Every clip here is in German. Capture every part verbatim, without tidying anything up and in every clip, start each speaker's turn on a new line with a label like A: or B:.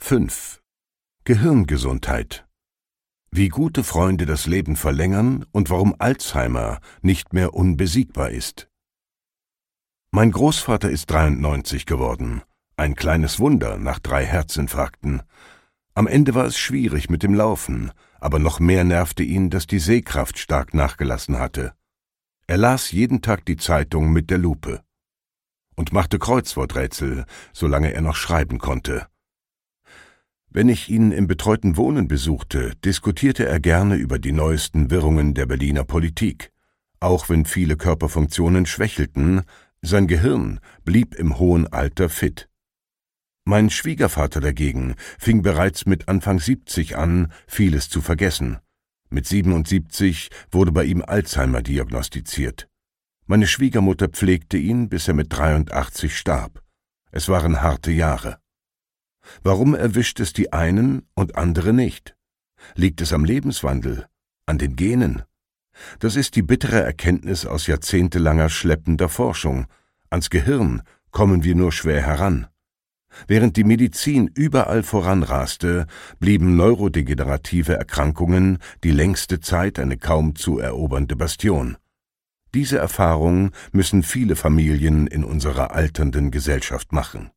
A: fünf. Gehirngesundheit. Wie gute Freunde das Leben verlängern und warum Alzheimer nicht mehr unbesiegbar ist. Mein Großvater ist dreiundneunzig geworden. Ein kleines Wunder nach drei Herzinfarkten. Am Ende war es schwierig mit dem Laufen, aber noch mehr nervte ihn, dass die Sehkraft stark nachgelassen hatte. Er las jeden Tag die Zeitung mit der Lupe und machte Kreuzworträtsel, solange er noch schreiben konnte. Wenn ich ihn im betreuten Wohnen besuchte, diskutierte er gerne über die neuesten Wirrungen der Berliner Politik. Auch wenn viele Körperfunktionen schwächelten, sein Gehirn blieb im hohen Alter fit. Mein Schwiegervater dagegen fing bereits mit Anfang siebzig an, vieles zu vergessen. Mit siebenundsiebzig wurde bei ihm Alzheimer diagnostiziert. Meine Schwiegermutter pflegte ihn, bis er mit dreiundachtzig starb. Es waren harte Jahre. Warum erwischt es die einen und andere nicht? Liegt es am Lebenswandel, an den Genen? Das ist die bittere Erkenntnis aus jahrzehntelanger schleppender Forschung. Ans Gehirn kommen wir nur schwer heran. Während die Medizin überall voranraste, blieben neurodegenerative Erkrankungen die längste Zeit eine kaum zu erobernde Bastion. Diese Erfahrung müssen viele Familien in unserer alternden Gesellschaft machen.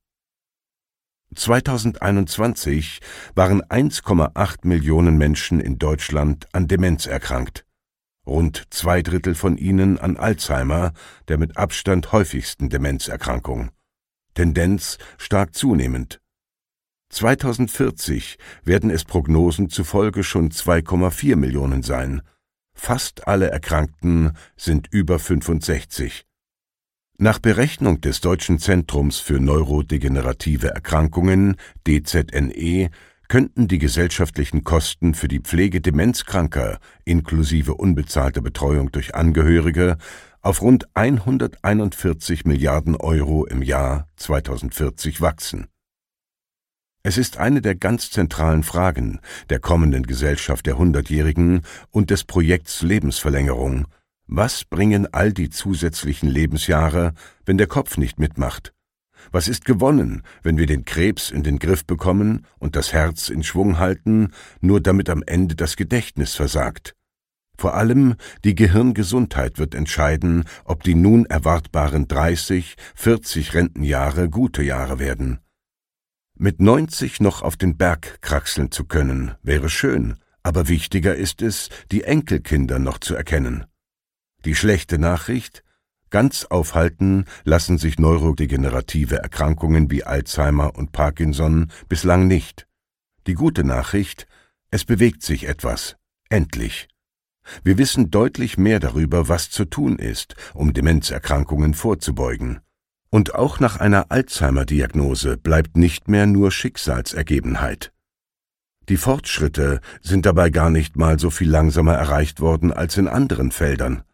A: zweitausendeinundzwanzig waren eins Komma acht Millionen Menschen in Deutschland an Demenz erkrankt. Rund zwei Drittel von ihnen an Alzheimer, der mit Abstand häufigsten Demenzerkrankung. Tendenz stark zunehmend. zweitausendvierzig werden es Prognosen zufolge schon zwei Komma vier Millionen sein. Fast alle Erkrankten sind über fünfundsechzig. Nach Berechnung des Deutschen Zentrums für neurodegenerative Erkrankungen, D Z N E, könnten die gesellschaftlichen Kosten für die Pflege demenzkranker inklusive unbezahlter Betreuung durch Angehörige auf rund hunderteinundvierzig Milliarden Euro im Jahr zweitausendvierzig wachsen. Es ist eine der ganz zentralen Fragen der kommenden Gesellschaft der Hundertjährigen und des Projekts Lebensverlängerung. Was bringen all die zusätzlichen Lebensjahre, wenn der Kopf nicht mitmacht? Was ist gewonnen, wenn wir den Krebs in den Griff bekommen und das Herz in Schwung halten, nur damit am Ende das Gedächtnis versagt? Vor allem die Gehirngesundheit wird entscheiden, ob die nun erwartbaren dreißig, vierzig Rentenjahre gute Jahre werden. Mit neunzig noch auf den Berg kraxeln zu können, wäre schön, aber wichtiger ist es, die Enkelkinder noch zu erkennen. Die schlechte Nachricht: Ganz aufhalten lassen sich neurodegenerative Erkrankungen wie Alzheimer und Parkinson bislang nicht. Die gute Nachricht: Es bewegt sich etwas. Endlich. Wir wissen deutlich mehr darüber, was zu tun ist, um Demenzerkrankungen vorzubeugen. Und auch nach einer Alzheimer-Diagnose bleibt nicht mehr nur Schicksalsergebenheit. Die Fortschritte sind dabei gar nicht mal so viel langsamer erreicht worden als in anderen Feldern.